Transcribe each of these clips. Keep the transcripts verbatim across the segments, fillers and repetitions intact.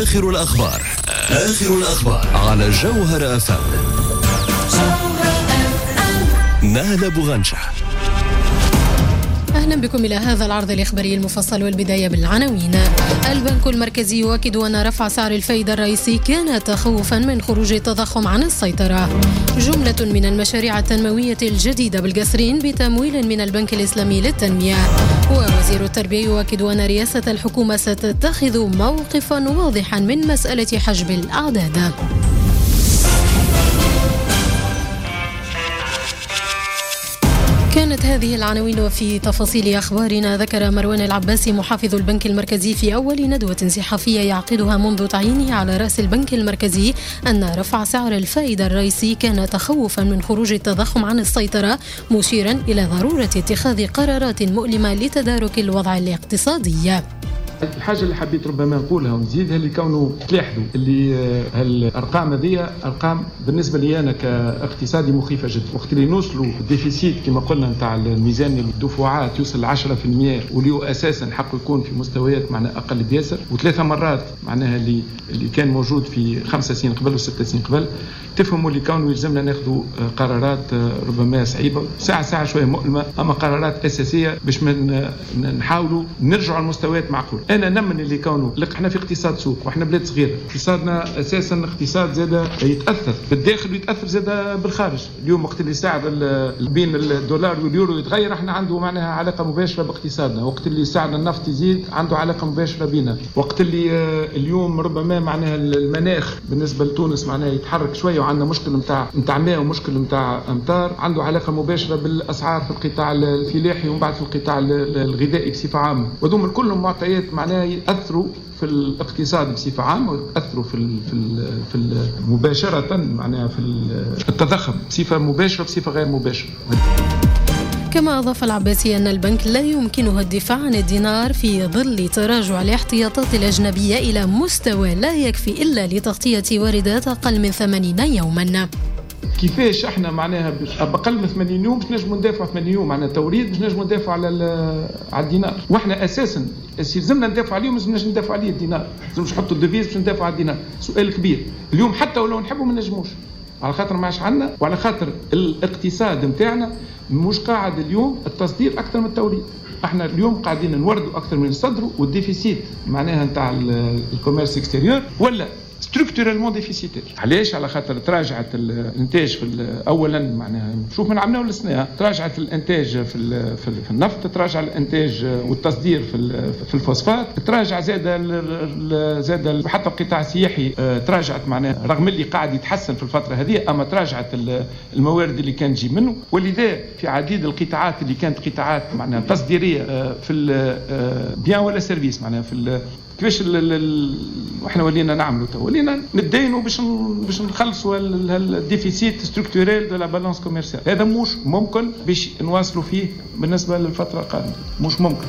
آخر الأخبار آخر الأخبار على جوهر أف أم. نهلة بوغنشة. أهلا بكم إلى هذا العرض الإخباري المفصل، والبداية بالعناوين. البنك المركزي يؤكد أن رفع سعر الفائدة الرئيسي كان تخوفا من خروج التضخم عن السيطرة. جملة من المشاريع التنموية الجديدة بالقصرين بتمويل من البنك الإسلامي للتنمية. ووزير التربية يؤكد أن رئاسة الحكومة ستتخذ موقفا واضحا من مسألة حجب الأعداد. كانت هذه العناوين. وفي تفاصيل أخبارنا، ذكر مروان العباسي محافظ البنك المركزي في أول ندوة صحفية يعقدها منذ تعيينه على رأس البنك المركزي أن رفع سعر الفائدة الرئيسي كان تخوفا من خروج التضخم عن السيطرة، مشيرا إلى ضرورة اتخاذ قرارات مؤلمة لتدارك الوضع الاقتصادي. الحاجة اللي حبيت ربما نقولها ونزيدها اللي كونوا تلاحظوا اللي هالأرقام هذه أرقام بالنسبة لي أنا كاقتصادي مخيفة جدا. وقت اللي نوصلوا الديفيسيت كما قلنا نتاع الميزانية الدفعات يوصل ل عشرة بالمئة واللي أساسا حقه يكون في مستويات معناها أقل بياسر، وثلاثة مرات معناها اللي اللي كان موجود في خمسة سنين قبل وستة سنين قبل، تفهموا اللي كانوا يلزمنا ناخذوا قرارات ربما صعيبة ساعة ساعة شوية مؤلمة، أما قرارات أساسية باش من نحاولوا نرجعوا لمستويات معقولة. أنا نمن اللي كانوا لق احنا في اقتصاد سوق وإحنا بلاد صغيرة، اقتصادنا أساسا اقتصاد زادة يتأثر بالداخل ويتأثر زادة بالخارج. اليوم وقت اللي ساعد بين الدولار واليورو يتغير احنا عنده معناها علاقة مباشرة باقتصادنا، وقت اللي ساعد النفط يزيد عنده علاقة مباشرة بينا، وقت اللي اليوم ربما معناها المناخ بالنسبة لتونس معناها يتحرك شوية وعندنا مشكل متاع متاع ماء ومشكل متاع أمطار، عنده علاقة مباشرة بالأسعار في القطاع الفلاحي ومن بعد في القطاع الغذائي بصفة عامة، وذوم كلهم معطيات معناها يأثروا في الاقتصاد بصفة عامة ويأثروا في ال في ال في ال مباشرة معناها في التضخم بصفة مباشرة بصفة غير مباشرة. كما أضاف العباسي أن البنك لا يمكنه الدفاع عن الدينار في ظل تراجع الاحتياطات الأجنبية إلى مستوى لا يكفي إلا لتغطية واردات أقل من ثمانين يوما. كيفاش احنا معناها بأقل من ثمانين يوم باش نجموا ندافعوا ثمانين يوم معناها توريد باش نجموا ندافعوا على على الدينار، واحنا اساسا لازمنا ندافعوا عليهم، لازم ندافعوا عليه الدينار، لازم نحطوا الديفيز باش ندافعوا على الدينار. سؤال كبير اليوم حتى ولو نحبوا ما نجموش، على خاطر ما عادش عندنا وعلى خاطر الاقتصاد نتاعنا مش قاعد اليوم التصدير اكثر من التوريد. احنا اليوم قاعدين نوردوا اكثر من نصدروا، والديفيسيت معناها نتاع الكوميرس اكستيريور ولا ستركتورالمون ديفيسيتير. علاش؟ على خاطر تراجعت الانتاج في اولا معناها شوف من عملناه للسنه، تراجعت الانتاج في في النفط، تراجع الانتاج والتصدير في في الفوسفات، تراجع زاد زاد حتى القطاع السياحي تراجعت معناها، رغم اللي قاعد يتحسن في الفتره هذه اما تراجعت الموارد اللي كانت تجي منه، ولذا في عديد القطاعات اللي كانت قطاعات معناها تصديريه في البيان ولا سيرفيس معناها في كيفاش احنا ولينا نعملوا تو ولينا ندينوا باش باش نخلصوا الديفيسيت ستركتورال دو لا بالانس كوميرسيال. هذا مش ممكن باش نواصلوا فيه بالنسبه للفتره القادمه، مش ممكن.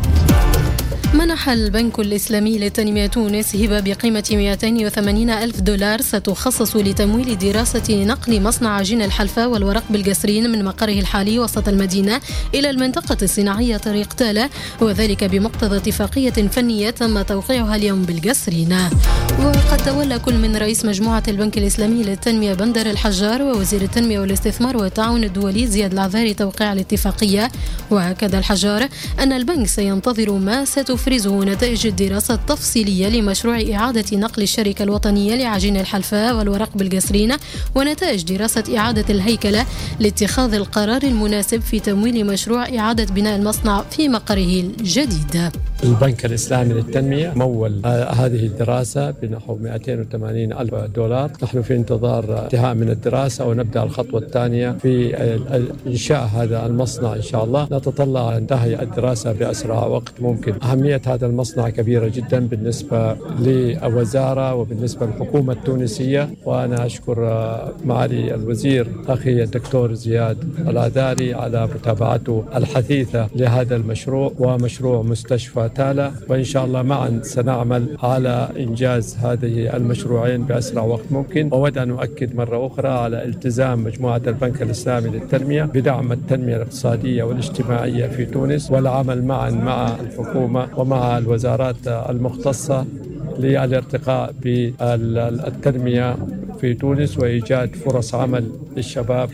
منح البنك الإسلامي لتنمية تونس هبة بقيمة مئتين وثمانين ألف دولار ستخصص لتمويل دراسة نقل مصنع عجين الحلفاء والورق بالقصرين من مقره الحالي وسط المدينة إلى المنطقة الصناعية طريق تالة، وذلك بمقتضى اتفاقية فنية تم توقيعها اليوم بالقصرين. وقد تولى كل من رئيس مجموعة البنك الإسلامي للتنمية بندر الحجار ووزير التنمية والاستثمار والتعاون الدولي زياد العذاري توقيع الاتفاقية. وأكد الحجار أن البنك سينتظر ما ستفرزه نتائج الدراسة التفصيلية لمشروع إعادة نقل الشركة الوطنية لعجين الحلفاء والورق بالقصرين ونتائج دراسة إعادة الهيكلة لاتخاذ القرار المناسب في تمويل مشروع إعادة بناء المصنع في مقره الجديد. البنك الإسلامي للتنمية مول هذه الدراسة بنحو مئتين وثمانين ألف دولار. نحن في انتظار انتهاء من الدراسة ونبدأ الخطوة الثانية في إنشاء هذا المصنع إن شاء الله. نتطلع أن تنتهي الدراسة بأسرع وقت ممكن. أهمية هذا المصنع كبيرة جدا بالنسبة للوزارة وبالنسبة للحكومة التونسية، وأنا أشكر معالي الوزير أخي الدكتور زياد العذاري على متابعته الحثيثة لهذا المشروع ومشروع مستشفى تالة، وإن شاء الله معا سنعمل على إنجاز هذه المشروعين بأسرع وقت ممكن. وأود أن أؤكد مرة أخرى على التزام مجموعة البنك الإسلامي للتنمية بدعم التنمية الاقتصادية والاجتماعية في تونس والعمل معا مع الحكومة ومع الوزارات المختصة للارتقاء بالتنمية في تونس وإيجاد فرص عمل للشباب.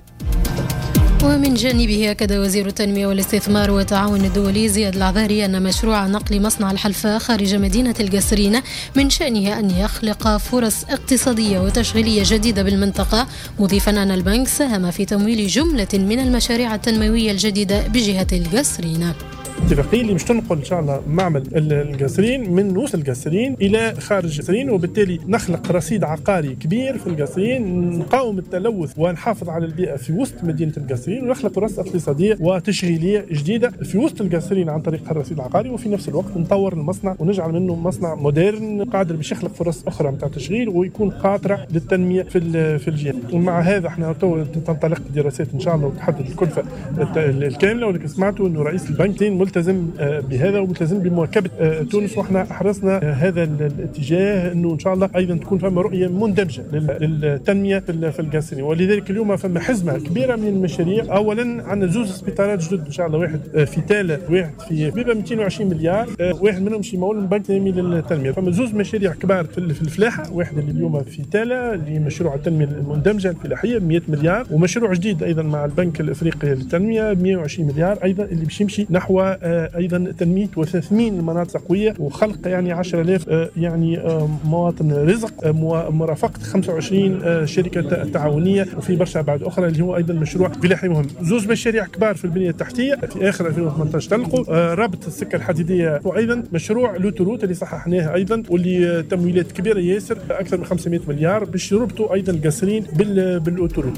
ومن جانبه أكد وزير التنمية والاستثمار والتعاون الدولي زياد العذاري أن مشروع نقل مصنع الحلفاء خارج مدينة القصرين من شأنه أن يخلق فرص اقتصادية وتشغيلية جديدة بالمنطقة، مضيفا أن البنك ساهم في تمويل جملة من المشاريع التنموية الجديدة بجهة القصرين. اتفاقية اللي مش تنقل إن شاء الله معمل القصرين من وسط القصرين إلى خارج القصرين، وبالتالي نخلق رصيد عقاري كبير في القصرين، نقاوم التلوث ونحافظ على البيئة في وسط مدينة القصرين، ونخلق فرص اقتصادية وتشغيلية جديدة في وسط القصرين عن طريق الرصيد العقاري، وفي نفس الوقت نطور المصنع ونجعل منه مصنع مودرن قادر باش يخلق فرص أخرى متاع تشغيل ويكون قاطرة للتنمية في في الجهة. ومع هذا احنا تنطلق دراسات إن شاء الله وتحدد الكلفة الكاملة، ولكن سمعتوا إنه رئيس البنك ملتزم بهذا وملتزم بمواكبة تونس، واحنا حرصنا هذا الاتجاه انه ان شاء الله ايضا تكون فما رؤية مندمجة للتنمية في القصرين. ولذلك اليوم فما حزمة كبيرة من المشاريع. اولا عندنا زوج سبيطارات جدد ان شاء الله، واحد في تالا واحد في بيبا مئتين وعشرين مليار، واحد منهم شي مول من البنك التنمية للتنمية. فما زوج مشاريع كبار في الفلاحة، واحد اللي اليوم في تالا اللي مشروع التنمية المندمجة الفلاحية مئة مليار، ومشروع جديد ايضا مع البنك الافريقي للتنمية مئة وعشرين مليار ايضا اللي باش يمشي نحو ايضا تنميه وتثمين المناطق القويه وخلق يعني عشرة آلاف يعني مواطن رزق، مرافقه خمسة وعشرين شركه تعاونيه، وفي برشا بعد اخرى اللي هو ايضا مشروع فلاحي مهم. زوج مشاريع كبار في البنيه التحتيه في اخر ألفين وثمانية عشر تلقوا ربط السكه الحديديه، وايضا مشروع لوتروت اللي صححناه ايضا واللي تمويلات كبيره ياسر اكثر من خمسمئة مليار باش يربطوا ايضا القصرين بالاوتروت.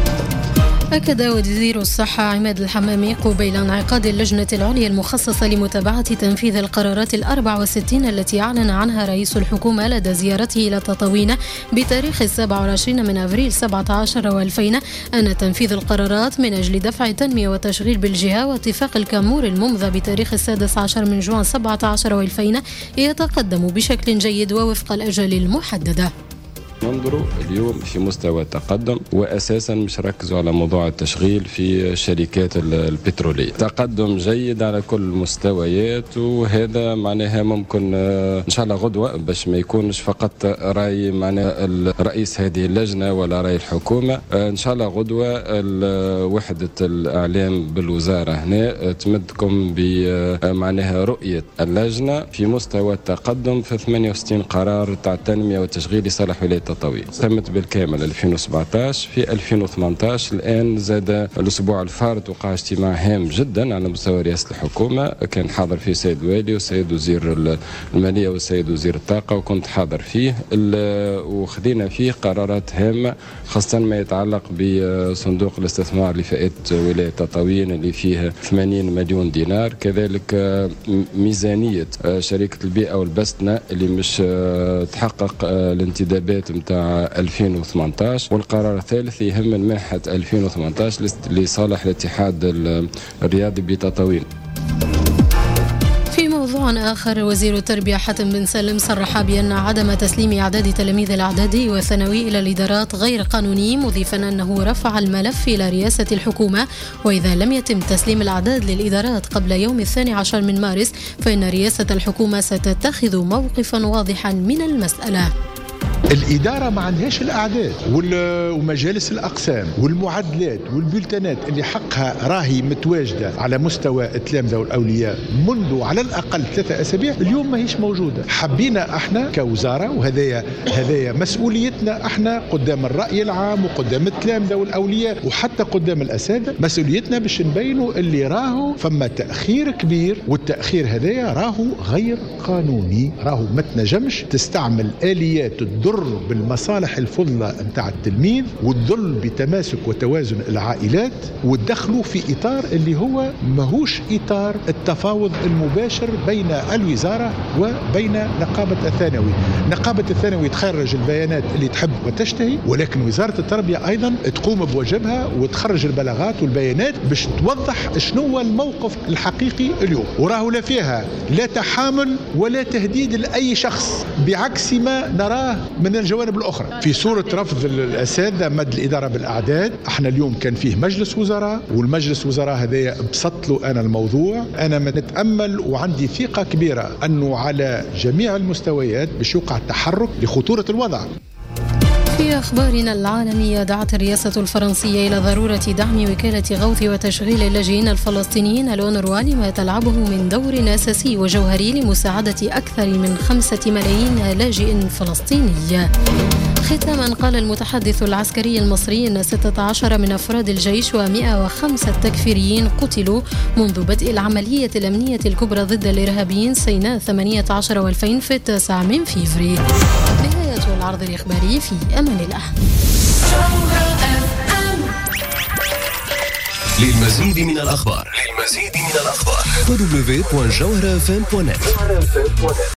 أكد وزير الصحة عماد الحمامي قبيل انعقاد اللجنة العليا المخصصة لمتابعة تنفيذ القرارات الأربع وستين التي أعلن عنها رئيس الحكومة لدى زيارته إلى تطاوين بتاريخ السابع والعشرين من أبريل سبعة عشر والفين أن تنفيذ القرارات من أجل دفع تنمية وتشغيل بالجهة واتفاق الكامور الممضى بتاريخ السادس عشر من جوان سبعة عشر والفين يتقدم بشكل جيد ووفق الأجل المحددة. ننظروا اليوم في مستوى التقدم، وأساسا مش ركزوا على موضوع التشغيل في الشركات البترولية. تقدم جيد على كل المستويات، وهذا معناها ممكن إن شاء الله غدوة باش ما يكونش فقط رأي معناها رئيس هذه اللجنة ولا رأي الحكومة. إن شاء الله غدوة وحدة الإعلام بالوزارة هنا تمدكم بمعناها رؤية اللجنة في مستوى التقدم في ثمانية وستين قرار تاع التنمية والتشغيل لصالح ولاية طويل. تمت بالكامل ألفين وسبعة عشر. في ألفين وثمانية عشر الآن زاد الأسبوع الفارط وقع اجتماع هام جدا على مستوى رئاسة الحكومة، كان حاضر فيه السيد والي والسيد وزير المالية والسيد وزير الطاقة وكنت حاضر فيه، وخذينا فيه قرارات هامة خاصة ما يتعلق بصندوق الاستثمار لفئة ولاية تطاوين اللي فيه ثمانين مليون دينار، كذلك ميزانية شركة البيئة والبسنة اللي مش تحقق الانتدابات متاع ألفين وثمانية عشر، والقرار الثالث يهم من منحة ألفين وثمانية عشر لصالح الاتحاد الرياضي بتطاوين. في موضوع آخر، وزير التربية حاتم بن سالم صرح بأن عدم تسليم أعداد تلاميذ الإعدادي والثانوي إلى الإدارات غير قانوني، مضيفا أنه رفع الملف إلى رئاسة الحكومة، وإذا لم يتم تسليم الأعداد للإدارات قبل يوم الثاني عشر من مارس فإن رئاسة الحكومة ستتخذ موقفا واضحا من المسألة. الإدارة ما عندهاش الأعداد ومجالس الأقسام والمعدلات والبلتانات اللي حقها راهي متواجدة على مستوى التلامذة والأولياء منذ على الأقل ثلاثة أسابيع، اليوم ما هيش موجودة. حبينا احنا كوزارة، وهذايا هذايا مسؤوليتنا احنا قدام الرأي العام وقدام التلامذة والأولياء وحتى قدام الأساتذة، مسؤوليتنا باش نبينوا اللي راهو فما تأخير كبير، والتأخير هذايا راهو غير قانوني، راهو ما تنجمش تستعمل آليات تضر بالمصالح الفضلى متاع التلميذ وتضل بتماسك وتوازن العائلات وتدخلوا في إطار اللي هو ماهوش إطار التفاوض المباشر بين الوزارة وبين نقابة الثانوي. نقابة الثانوي تخرج البيانات اللي تحب وتشتهي، ولكن وزارة التربية أيضا تقوم بواجبها وتخرج البلاغات والبيانات باش توضح شنو هو الموقف الحقيقي اليوم، وراه لا فيها لا تحامل ولا تهديد لأي شخص، بعكس ما نراه من الجوانب الأخرى. في صورة رفض الأساتذة مد الإدارة بالأعداد، احنا اليوم كان فيه مجلس وزراء، والمجلس وزراء هذايا بسط له أنا الموضوع. أنا متأمل وعندي ثقة كبيرة أنه على جميع المستويات باش يوقع تحرك لخطورة الوضع. في أخبارنا العالمية، دعت الرئاسة الفرنسية إلى ضرورة دعم وكالة غوث وتشغيل اللاجئين الفلسطينيين الأونروا لما تلعبه من دور أساسي وجوهري لمساعدة أكثر من خمسة ملايين لاجئ فلسطيني. ختاما، قال المتحدث العسكري المصري أن ستة عشر من أفراد الجيش ومئة وخمسة تكفيريين قتلوا منذ بدء العملية الأمنية الكبرى ضد الإرهابيين سيناء ثمانية عشر والفين في التاسع من فيفري. نهاية العرض الإخباري، في أمان الله. للمزيد من الأخبار للمزيد من الأخبار دبليو دبليو دبليو دوت جوهرة إف إم دوت نت.